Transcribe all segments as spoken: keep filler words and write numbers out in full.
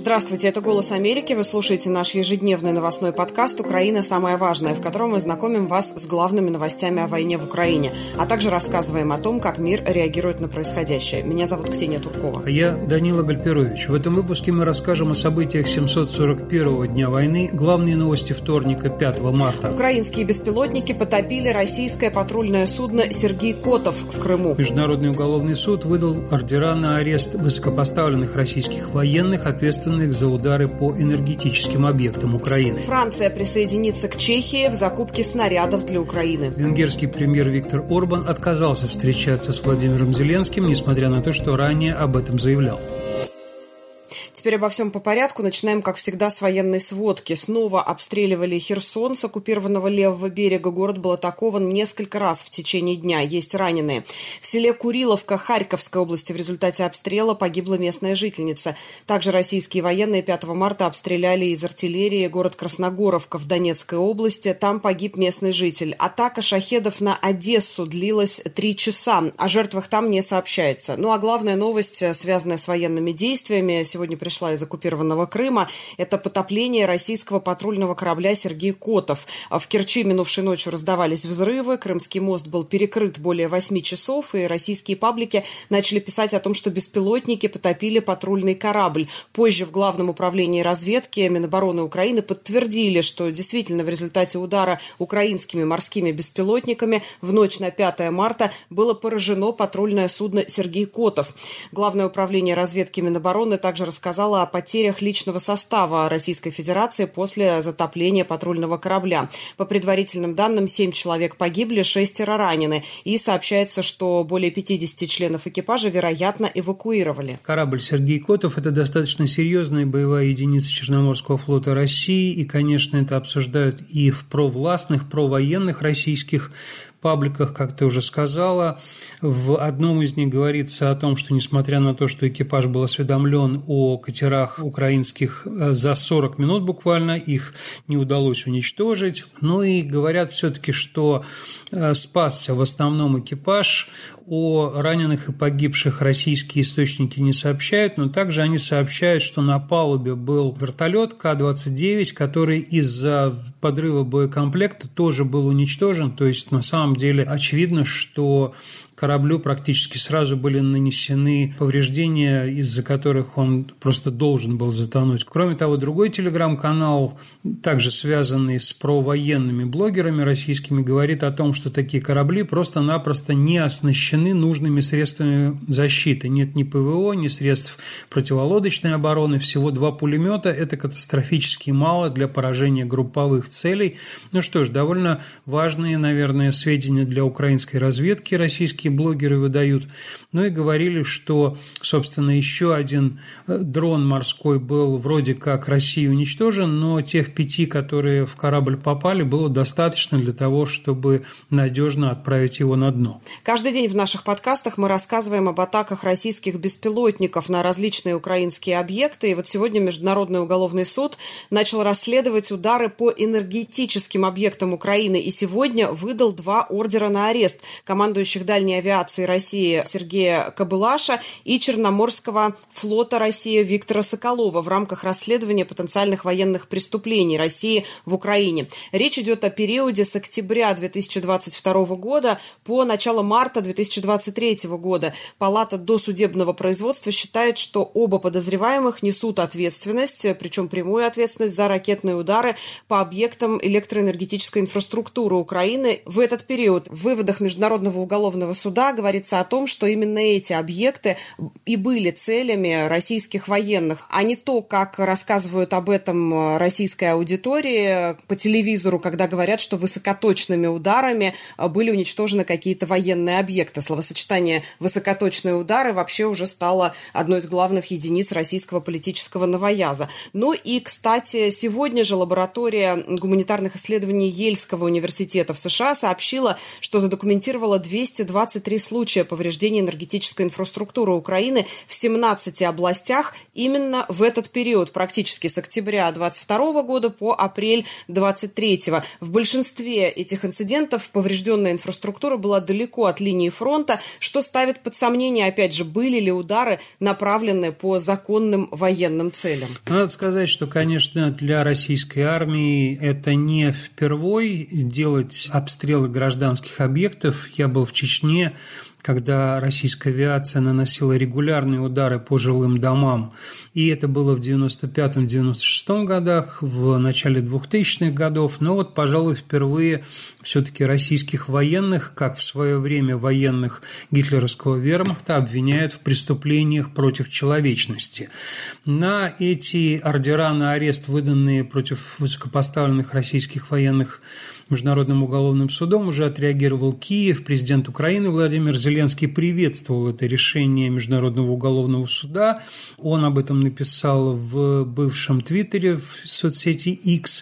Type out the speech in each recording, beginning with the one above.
Здравствуйте, это «Голос Америки». Вы слушаете наш ежедневный новостной подкаст «Украина. Самое важное», в котором мы знакомим вас с главными новостями о войне в Украине, а также рассказываем о том, как мир реагирует на происходящее. Меня зовут Ксения Туркова. А я Данила Гальперович. В этом выпуске мы расскажем о событиях семьсот сорок первого дня войны, главные новости вторника, пятого марта. Украинские беспилотники потопили российское патрульное судно «Сергей Котов» в Крыму. Международный уголовный суд выдал ордера на арест высокопоставленных российских военных, ответственных за удары по энергетическим объектам Украины. Франция присоединится к Чехии в закупке снарядов для Украины. Венгерский премьер Виктор Орбан отказался встречаться с Владимиром Зеленским, несмотря на то, что ранее об этом заявлял. Теперь обо всем по порядку. Начинаем, как всегда, с военной сводки. Снова обстреливали Херсон с оккупированного левого берега. Город был атакован несколько раз в течение дня. Есть раненые. В селе Куриловка Харьковской области в результате обстрела погибла местная жительница. Также российские военные пятого марта обстреляли из артиллерии город Красногоровка в Донецкой области. Там погиб местный житель. Атака шахедов на Одессу длилась три часа. О жертвах там не сообщается. Ну а главная новость, связанная с военными действиями, сегодня пришла из оккупированного Крыма. Это потопление российского патрульного корабля «Сергей Котов». В Керчи минувшей ночью раздавались взрывы, Крымский мост был перекрыт более восьми часов, и российские паблики начали писать о том, что беспилотники потопили патрульный корабль. Позже в Главном управлении разведки Минобороны Украины подтвердили, что действительно в результате удара украинскими морскими беспилотниками в ночь на пятое марта было поражено патрульное судно «Сергей Котов». Главное управление разведки Минобороны также рассказало о потерях личного состава Российской Федерации после затопления патрульного корабля. По предварительным данным, семь человек погибли, шестеро ранены. И сообщается, что более пятидесяти членов экипажа, вероятно, эвакуировали. Корабль «Сергей Котов» – это достаточно серьезная боевая единица Черноморского флота России. И, конечно, это обсуждают и в провластных, провоенных российских пабликах, как ты уже сказала. В одном из них говорится о том, что несмотря на то, что экипаж был осведомлен о катерах украинских за сорок минут буквально, их не удалось уничтожить. Ну и говорят все-таки, что спасся в основном экипаж. О раненых и погибших российские источники не сообщают, но также они сообщают, что на палубе был вертолет Ка двадцать девять, который из-за подрыва боекомплекта тоже был уничтожен. То есть на самом деле очевидно, что кораблю практически сразу были нанесены повреждения, из-за которых он просто должен был затонуть. Кроме того, другой телеграм-канал, также связанный с провоенными блогерами российскими, говорит о том, что такие корабли просто-напросто не оснащены нужными средствами защиты. Нет ни ПВО, ни средств противолодочной обороны, всего два пулемета. Это катастрофически мало для поражения групповых целей. Ну что ж, довольно важные, наверное, сведения для украинской разведки российские блогеры выдают. Ну и говорили, что, собственно, еще один дрон морской был вроде как Россией уничтожен, но тех пяти, которые в корабль попали, было достаточно для того, чтобы надежно отправить его на дно. Каждый день в наших подкастах мы рассказываем об атаках российских беспилотников на различные украинские объекты. И вот сегодня Международный уголовный суд начал расследовать удары по энергетическим объектам Украины и сегодня выдал два ордера на арест командующих дальней авиации России Сергея Кобылаша и Черноморского флота России Виктора Соколова в рамках расследования потенциальных военных преступлений России в Украине. Речь идет о периоде с октября две тысячи двадцать второго года по начало марта две тысячи двадцать третьего года. Палата досудебного производства считает, что оба подозреваемых несут ответственность, причем прямую ответственность за ракетные удары по объектам электроэнергетической инфраструктуры Украины. В этот период в выводах Международного уголовного суда говорится о том, что именно эти объекты и были целями российских военных, а не то, как рассказывают об этом российской аудитории по телевизору, когда говорят, что высокоточными ударами были уничтожены какие-то военные объекты. Словосочетание «высокоточные удары» вообще уже стало одной из главных единиц российского политического новояза. Ну и, кстати, сегодня же лаборатория гуманитарных исследований Ельского университета в США сообщила, что задокументировала двести двадцать двадцать три случая повреждения энергетической инфраструктуры Украины в семнадцати областях именно в этот период, практически с октября двадцать второго года по апрель двадцать третьего. В большинстве этих инцидентов поврежденная инфраструктура была далеко от линии фронта, что ставит под сомнение, опять же, были ли удары направлены по законным военным целям. Надо сказать, что, конечно, для российской армии это не впервой делать обстрелы гражданских объектов. Я был в Чечне, когда российская авиация наносила регулярные удары по жилым домам. И это было в девяносто пятом — девяносто шестом годах, в начале двухтысячных годов. Но вот, пожалуй, впервые все-таки российских военных, как в свое время военных гитлеровского вермахта, обвиняют в преступлениях против человечности. На эти ордера на арест, выданные против высокопоставленных российских военных Международным уголовным судом, уже отреагировал Киев. Президент Украины Владимир Зеленский приветствовал это решение Международного уголовного суда. Он об этом написал в бывшем Твиттере, в соцсети X.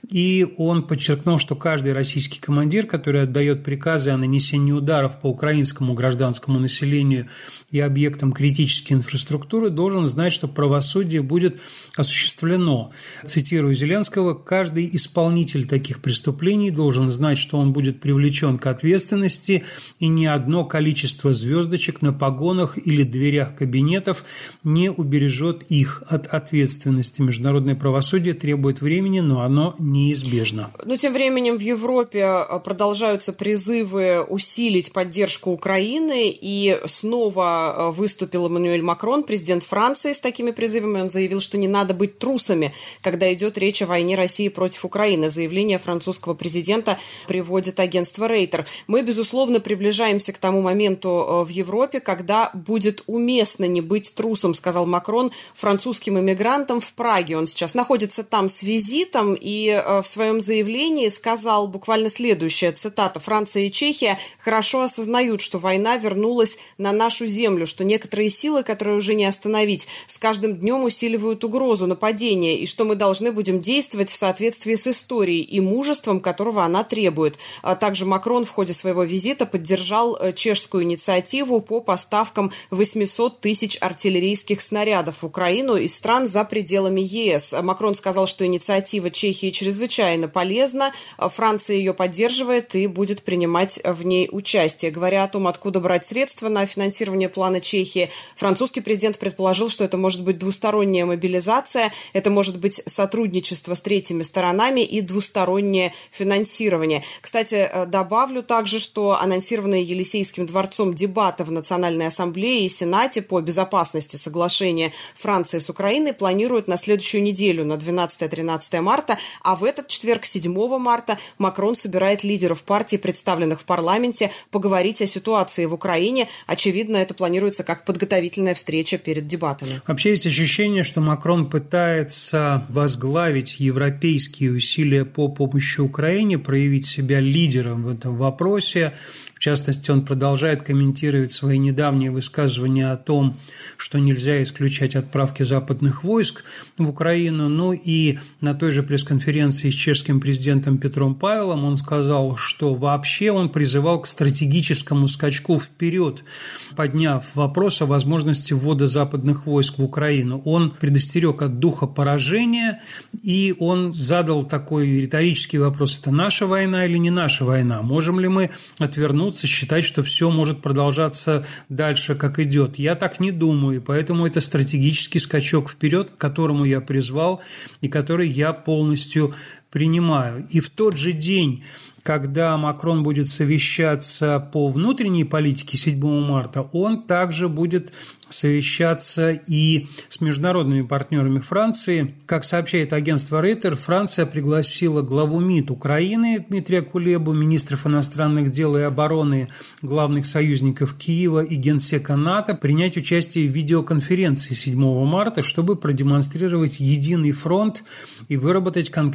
И он подчеркнул, что каждый российский командир, который отдает приказы о нанесении ударов по украинскому гражданскому населению и объектам критической инфраструктуры, должен знать, что правосудие будет осуществлено. Цитирую Зеленского: «Каждый исполнитель таких преступлений должен знать, что он будет привлечен к ответственности, и ни одно количество звездочек на погонах или дверях кабинетов не убережет их от ответственности. Международное правосудие требует времени, но оно неизбежно». Но тем временем в Европе продолжаются призывы усилить поддержку Украины, и снова выступил Эммануэль Макрон, президент Франции, с такими призывами. Он заявил, что не надо быть трусами, когда идет речь о войне России против Украины. Заявление французского президента приводит агентство Рейтер. «Мы, безусловно, приближаемся к тому моменту в Европе, когда будет уместно не быть трусом», сказал Макрон французским иммигрантам в Праге. Он сейчас находится там с визитом, и в своем заявлении сказал буквально следующее, цитата: «Франция и Чехия хорошо осознают, что война вернулась на нашу землю, что некоторые силы, которые уже не остановить, с каждым днем усиливают угрозу нападения, и что мы должны будем действовать в соответствии с историей и мужеством, которого она требует». А также Макрон в ходе своего визита поддержал чешскую инициативу по поставкам восемьсот тысяч артиллерийских снарядов в Украину из стран за пределами ЕС. Макрон сказал, что инициатива Чехии чрезвычайно полезна, Франция ее поддерживает и будет принимать в ней участие. Говоря о том, откуда брать средства на финансирование плана Чехии, французский президент предположил, что это может быть двусторонняя мобилизация, это может быть сотрудничество с третьими сторонами и двустороннее финансирование. Кстати, добавлю также, что анонсированные Елисейским дворцом дебаты в Национальной ассамблее и Сенате по безопасности соглашения Франции с Украиной планируют на следующую неделю, на двенадцатое-тринадцатое марта, а в этот четверг, седьмого марта, Макрон собирает лидеров партий, представленных в парламенте, поговорить о ситуации в Украине. Очевидно, это планируется как подготовительная встреча перед дебатами. Вообще есть ощущение, что Макрон пытается возглавить европейские усилия по помощи Украине, проявить себя лидером в этом вопросе. В частности, он продолжает комментировать свои недавние высказывания о том, что нельзя исключать отправки западных войск в Украину. Ну и на той же пресс-конференции с чешским президентом Петром Павелом он сказал, что вообще он призывал к стратегическому скачку вперед, подняв вопрос о возможности ввода западных войск в Украину. Он предостерег от духа поражения, и он задал такой риторический вопрос: это наша война или не наша война? Можем ли мы отвернуться, считать, что все может продолжаться дальше, как идет? Я так не думаю, и поэтому это стратегический скачок вперед, к которому я призвал и который я полностью принимаю. И в тот же день, когда Макрон будет совещаться по внутренней политике седьмого марта, он также будет совещаться и с международными партнерами Франции. Как сообщает агентство Рейтер, Франция пригласила главу МИД Украины Дмитрия Кулебу, министров иностранных дел и обороны главных союзников Киева и генсека НАТО принять участие в видеоконференции седьмого марта, чтобы продемонстрировать единый фронт и выработать конкретное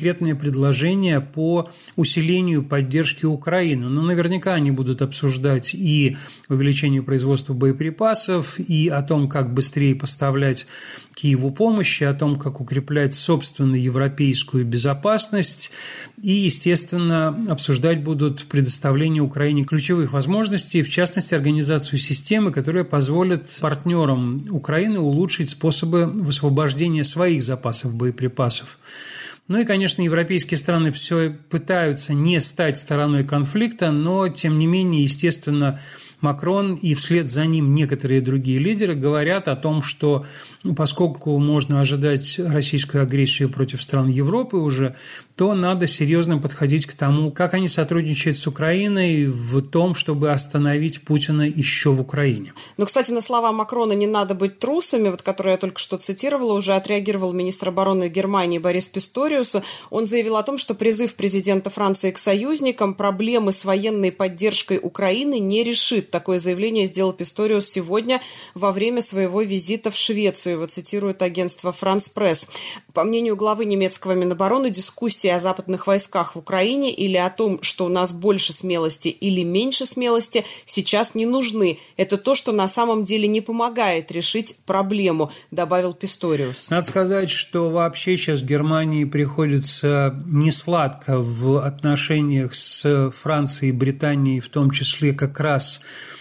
предложения по усилению поддержки Украины. Но наверняка они будут обсуждать и увеличение производства боеприпасов, и о том, как быстрее поставлять Киеву помощи, о том, как укреплять собственную европейскую безопасность, и, естественно, обсуждать будут предоставление Украине ключевых возможностей, в частности, организацию системы, которая позволит партнерам Украины улучшить способы высвобождения своих запасов боеприпасов. Ну и, конечно, европейские страны все пытаются не стать стороной конфликта, но, тем не менее, естественно, Макрон и вслед за ним некоторые другие лидеры говорят о том, что поскольку можно ожидать российскую агрессию против стран Европы уже, то надо серьезно подходить к тому, как они сотрудничают с Украиной в том, чтобы остановить Путина еще в Украине. Ну, кстати, на слова Макрона «не надо быть трусами», вот, которые я только что цитировала, уже отреагировал министр обороны Германии Борис Писториус. Он заявил о том, что призыв президента Франции к союзникам проблемы с военной поддержкой Украины не решит. Такое заявление сделал Писториус сегодня во время своего визита в Швецию. Его цитирует агентство «Франс Пресс». По мнению главы немецкого Минобороны, дискуссии о западных войсках в Украине или о том, что у нас больше смелости или меньше смелости, сейчас не нужны. Это то, что на самом деле не помогает решить проблему, добавил Писториус. Надо сказать, что вообще сейчас Германии приходится несладко в отношениях с Францией и Британией, в том числе как раз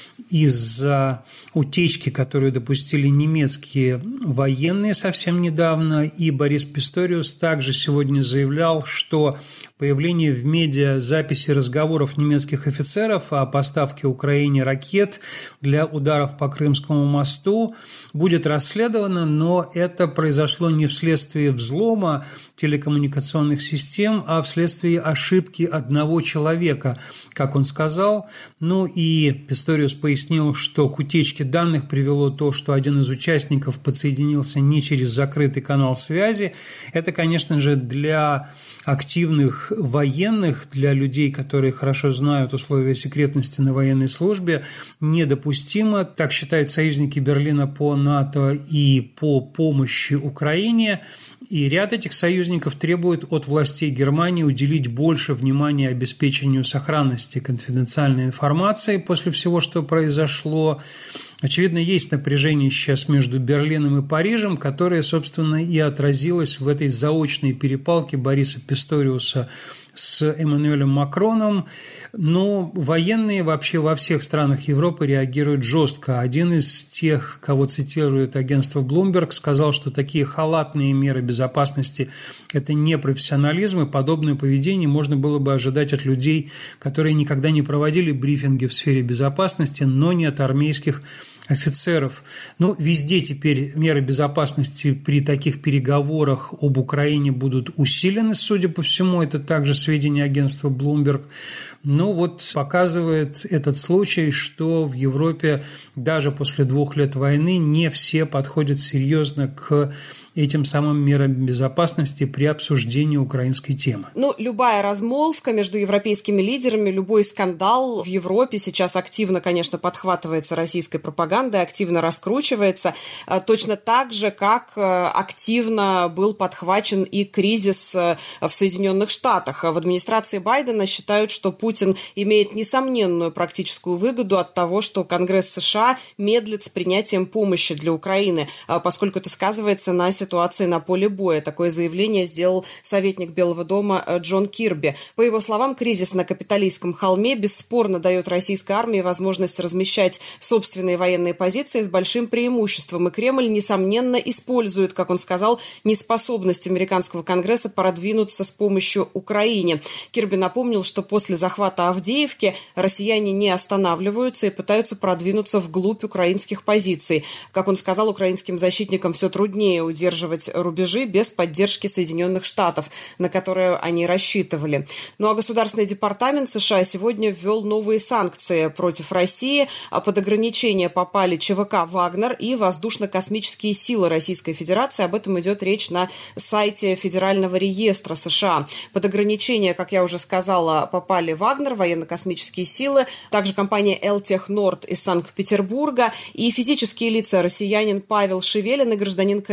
из-за утечки, которую допустили немецкие военные совсем недавно, и Борис Писториус также сегодня заявлял, что появление в медиа записи разговоров немецких офицеров о поставке Украине ракет для ударов по Крымскому мосту будет расследовано, но это произошло не вследствие взлома телекоммуникационных систем, а вследствие ошибки одного человека, как он сказал. Ну и Писториус пояснил, что к утечке данных привело то, что один из участников подсоединился не через закрытый канал связи. Это, конечно же, для активных военных, для людей, которые хорошо знают условия секретности на военной службе, недопустимо. Так считают союзники Берлина по НАТО и по помощи Украине. И ряд этих союзников требует от властей Германии уделить больше внимания обеспечению сохранности конфиденциальной информации после всего, что произошло. Очевидно, есть напряжение сейчас между Берлином и Парижем, которое, собственно, и отразилось в этой заочной перепалке Бориса Писториуса с Эммануэлем Макроном, но военные вообще во всех странах Европы реагируют жестко. Один из тех, кого цитирует агентство Bloomberg, сказал, что такие халатные меры безопасности – это не профессионализм, и подобное поведение можно было бы ожидать от людей, которые никогда не проводили брифинги в сфере безопасности, но не от армейских офицеров. Ну, везде теперь меры безопасности при таких переговорах об Украине будут усилены, судя по всему, это также сведения агентства Bloomberg. Но вот показывает этот случай, что в Европе даже после двух лет войны не все подходят серьезно к этим самым мерам безопасности при обсуждении украинской темы. Ну, любая размолвка между европейскими лидерами, любой скандал в Европе сейчас активно, конечно, подхватывается российской пропагандой, активно раскручивается, точно так же, как активно был подхвачен и кризис в Соединенных Штатах. В администрации Байдена считают, что Путин имеет несомненную практическую выгоду от того, что Конгресс США медлит с принятием помощи для Украины, поскольку это сказывается на ситуации на поле боя. Такое заявление сделал советник Белого дома Джон Кирби. По его словам, кризис на капитолийском холме бесспорно дает российской армии возможность размещать собственные военные позиции с большим преимуществом, и Кремль, несомненно, использует, как он сказал, неспособность американского Конгресса продвинуться с помощью Украине. Кирби напомнил, что после захвата Авдеевки россияне не останавливаются и пытаются продвинуться вглубь украинских позиций. Как он сказал, украинским защитникам все труднее удерживать рубежи без поддержки Соединенных Штатов, на которые они рассчитывали. Ну а Государственный департамент США сегодня ввел новые санкции против России. Под ограничения попали ЧВК «Вагнер» и воздушно-космические силы Российской Федерации. Об этом идет речь на сайте Федерального реестра США. Под ограничения, как я уже сказала, попали «Вагнер», военно-космические силы, также компания «Элтехнорд» из Санкт-Петербурга и физические лица россиянин Павел Шевелин и гражданин КНДР,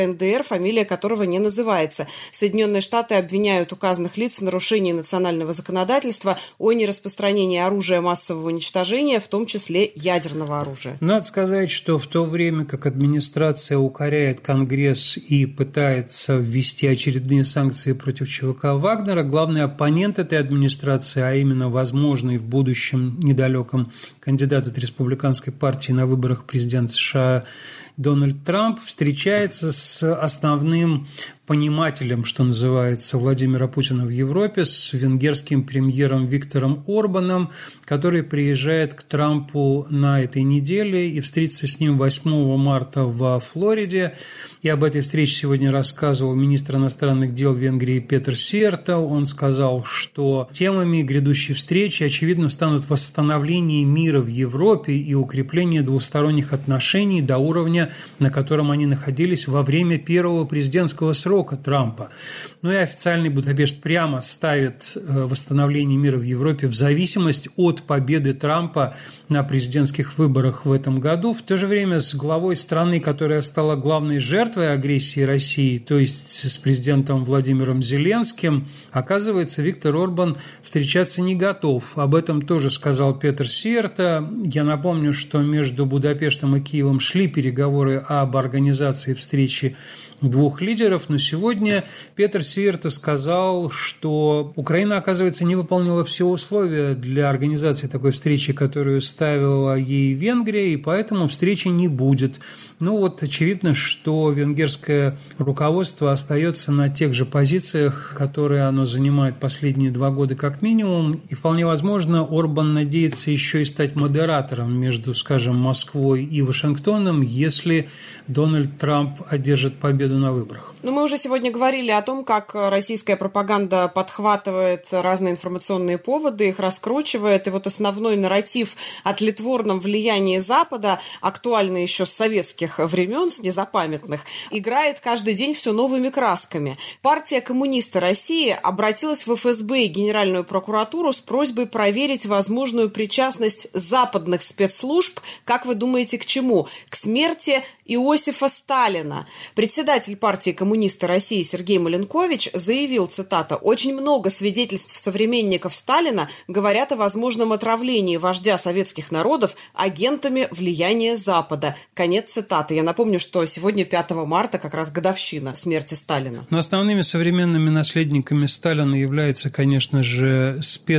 фамилия которого не называется. Соединенные Штаты обвиняют указанных лиц в нарушении национального законодательства о нераспространении оружия массового уничтожения, в том числе ядерного оружия. Надо сказать, что в то время, как администрация укоряет Конгресс и пытается ввести очередные санкции против ЧВК Вагнера, главный оппонент этой администрации, а именно возможный в будущем недалеком кандидат от республиканской партии на выборах президента США Дональд Трамп, встречается с основным понимателем, что называется, Владимира Путина в Европе, с венгерским премьером Виктором Орбаном, который приезжает к Трампу на этой неделе и встретится с ним восьмого марта во Флориде. И об этой встрече сегодня рассказывал министр иностранных дел Венгрии Петер Сиерта. Он сказал, что темами грядущей встречи, очевидно, станут восстановление мира в Европе и укрепление двусторонних отношений до уровня, на котором они находились во время первого президентского срока Трампа. Ну и официальный Будапешт прямо ставит восстановление мира в Европе в зависимость от победы Трампа на президентских выборах в этом году. В то же время с главой страны, которая стала главной жертвой агрессии России, то есть с президентом Владимиром Зеленским, оказывается, Виктор Орбан встречаться не готов. Об этом тоже сказал Петер Сиерта. Я напомню, что между Будапештом и Киевом шли переговоры об организации встречи двух лидеров, но сегодня Петер Сиерта сказал, что Украина, оказывается, не выполнила все условия для организации такой встречи, которую ставила ей Венгрия, и поэтому встречи не будет. Ну вот очевидно, что венгерское руководство остается на тех же позициях, которые оно занимает последние два года как минимум, и вполне возможно, Орбан надеется еще и стать модератором между, скажем, Москвой и Вашингтоном, если Дональд Трамп одержит победу на выборах. Но мы уже сегодня говорили о том, как российская пропаганда подхватывает разные информационные поводы, их раскручивает. И вот основной нарратив о тлетворном влиянии Запада, актуальный еще с советских времен, с незапамятных, играет каждый день все новыми красками. Партия «Коммунисты России» обратилась в эф эс бэ и Генеральную прокуратуру с просьбой проверить возможную причастность западных спецслужб, как вы думаете, к чему? К смерти Иосифа Сталина. Председатель партии «Коммунисты России» Сергей Маленкович заявил, цитата, «Очень много свидетельств современников Сталина говорят о возможном отравлении вождя советских народов агентами влияния Запада». Конец цитаты. Я напомню, что сегодня, пятого марта, как раз годовщина смерти Сталина. Но основными современными наследниками Сталина являются, конечно же,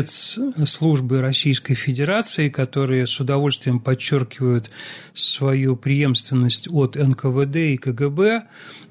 спецслужбы Российской Федерации, которые с удовольствием подчеркивают свою преемственность от эн ка вэ дэ и ка гэ бэ,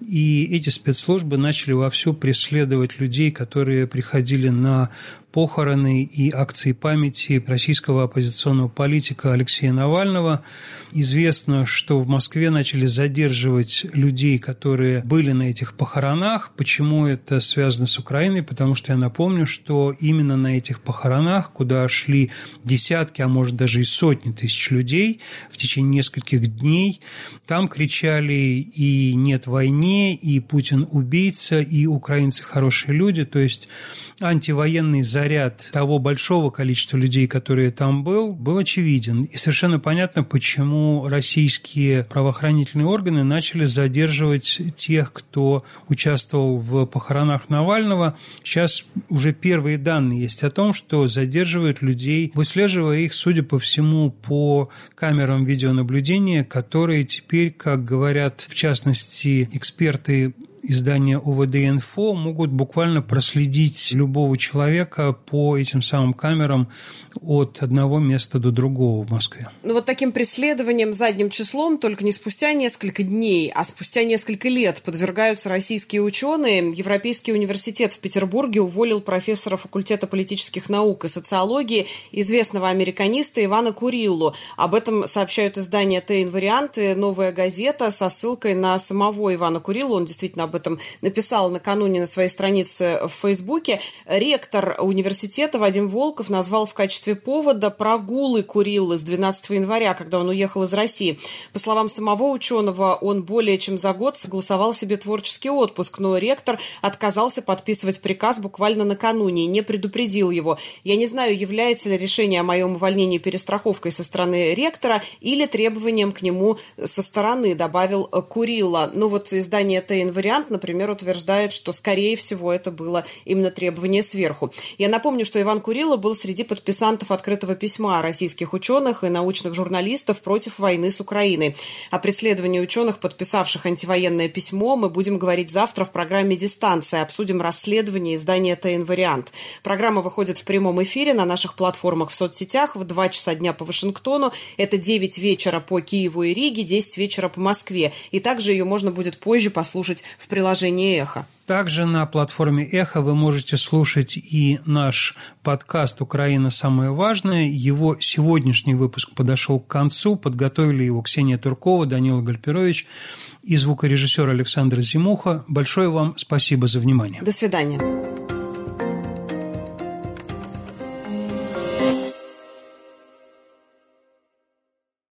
и эти спецслужбы начали вовсю преследовать людей, которые приходили на похороны и акции памяти российского оппозиционного политика Алексея Навального. Известно, что в Москве начали задерживать людей, которые были на этих похоронах. Почему это связано с Украиной? Потому что я напомню, что именно на этих похоронах, куда шли десятки, а может даже и сотни тысяч людей в течение нескольких дней, там кричали и «нет войне», и «Путин убийца», и «украинцы хорошие люди», то есть антивоенный заряд того большого количества людей, которые там был, был очевиден. И совершенно понятно, почему российские правоохранительные органы начали задерживать тех, кто участвовал в похоронах Навального. Сейчас уже первые данные есть о том, что задерживают людей, выслеживая их, судя по всему, по камерам видеонаблюдения, которые теперь, как говорят, в частности, эксперты издания о вэ дэ инфо, могут буквально проследить любого человека по этим самым камерам от одного места до другого в Москве. Ну вот таким преследованием задним числом, только не спустя несколько дней, а спустя несколько лет подвергаются российские ученые. Европейский университет в Петербурге уволил профессора факультета политических наук и социологии, известного американиста Ивана Куриллу. Об этом сообщают издания «ТЭ-Инвариант» и «Новая газета» со ссылкой на самого Ивана Куриллу. Он действительно об этом написал накануне на своей странице в Фейсбуке. Ректор университета Вадим Волков назвал в качестве повода прогулы Куриллы с двенадцатого января, когда он уехал из России. По словам самого ученого, он более чем за год согласовал себе творческий отпуск, но ректор отказался подписывать приказ буквально накануне и не предупредил его. Я не знаю, является ли решение о моем увольнении перестраховкой со стороны ректора или требованием к нему со стороны, добавил Курилла. Ну вот издание «ТЭ-Инвариант» вариант, например, утверждает, что, скорее всего, это было именно требование сверху. Я напомню, что Иван Курило был среди подписантов открытого письма российских ученых и научных журналистов против войны с Украиной. О преследовании ученых, подписавших антивоенное письмо, мы будем говорить завтра в программе «Дистанция». Обсудим расследование издания «ТН-Вариант». Программа выходит в прямом эфире на наших платформах в соцсетях в два часа дня по Вашингтону. Это девять вечера по Киеву и Риге, десять вечера по Москве. И также ее можно будет позже послушать в приложении «Эхо». Также на платформе «Эхо» вы можете слушать и наш подкаст «Украина. Самое важное». Его сегодняшний выпуск подошел к концу. Подготовили его Ксения Туркова, Данила Гальперович и звукорежиссер Александр Зимуха. Большое вам спасибо за внимание. До свидания.